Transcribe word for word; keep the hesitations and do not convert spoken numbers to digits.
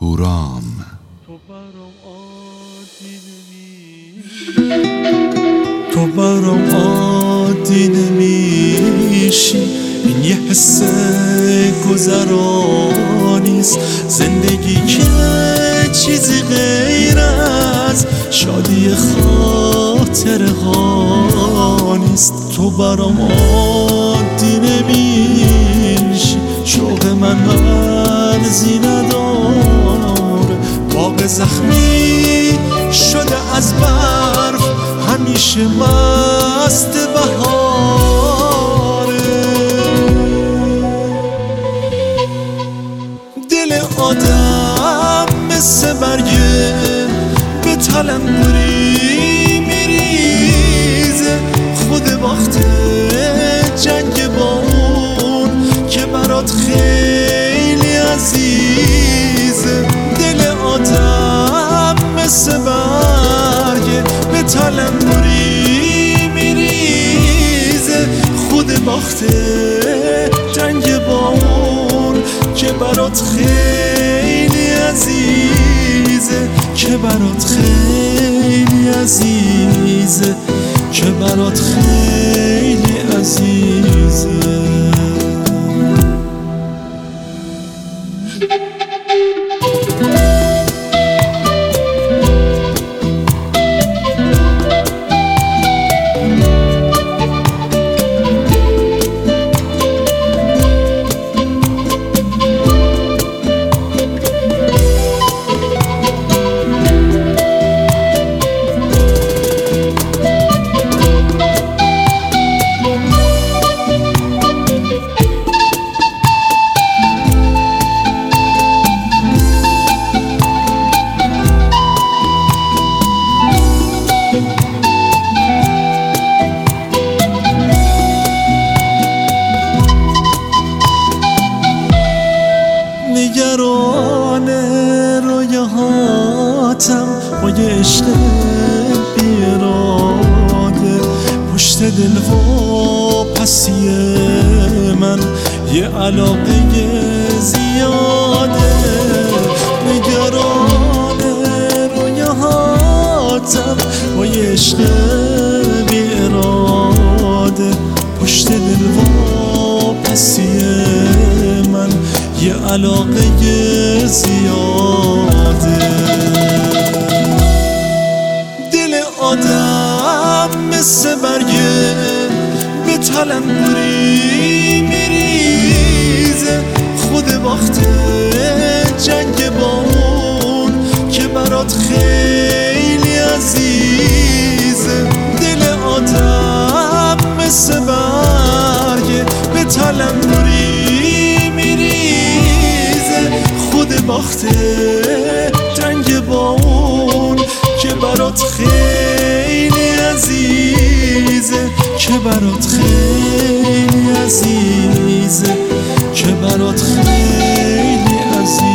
هورام. تو برام عادی نمیشی، این یه حس گذرانیست. زندگی که چیزی غیر از شادی خاطره ها نیست. تو برام عادی نمیشی، شوق من مرزی نداره. باغ زخمی شده از برف، همیشه مست بهاره. دل آدم مثل برگه به تلنگوری میریزه. خود وقت جنگ با اون که برات خیلی عزیزه. دل آدم مثل برگه به تلنگوری میریزه. خود وقت جنگ با اون که برات خیلی عزیزه، که برات خیلی عزیزه، که برات خیلی عزیزه. نگران رویاهاتم با یه عشق بی‌اراده. پشت دل و پسی من یه علاقه زیاده. نگران رویاهاتم با یه عشق بی‌اراده. پشت دل و پسی من یه علاقه زیاده. دل آدم مثل برگه به تلنگوری میریزه. خود وقت جنگ با اون که برات خیلی عزیزه. دل آدم مثل برگه به تلنگوری میریزه. خود وقت جنگ با اون که برات خیلی عزیزه، که برات خیلی عزیزه، که برات خیلی عزیزه.